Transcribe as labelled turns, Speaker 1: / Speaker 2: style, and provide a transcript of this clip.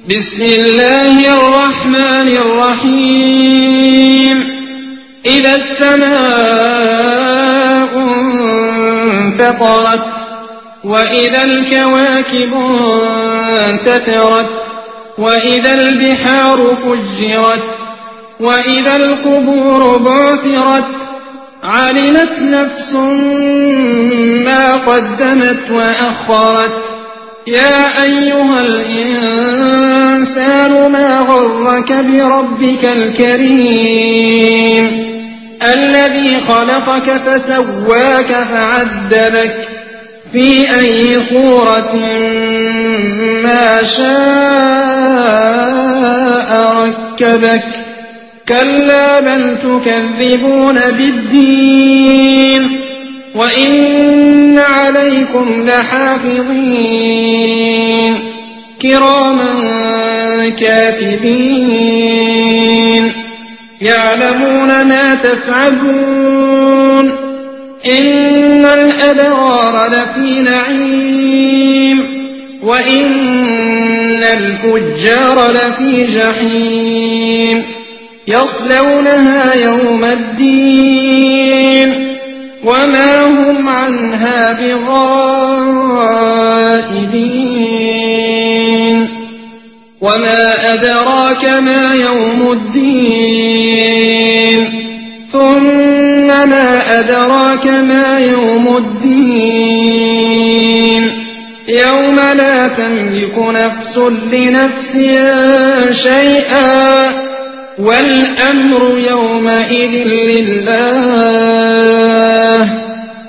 Speaker 1: بسم الله الرحمن الرحيم إذا السماء انفطرت وإذا الكواكب انتثرت وإذا البحار فجرت وإذا القبور بعثرت علمت نفس ما قدمت وأخرت يا أيها الإنسان ما غرك بربك الكريم الذي خلقك فسواك فعدلك في أي صورة ما شاء ركبك كلا بل تكذبون بالدين وإن عليكم لحافظين كراما كاتبين يعلمون ما تفعلون إن الأبرار لفي نعيم وإن الفجار لفي جحيم يصلونها يوم الدين وما هم عنها بغائبين وما أدراك ما يوم الدين ثم ما أدراك ما يوم الدين يوم لا تملك نفس لنفس شيئا والأمر يومئذ لله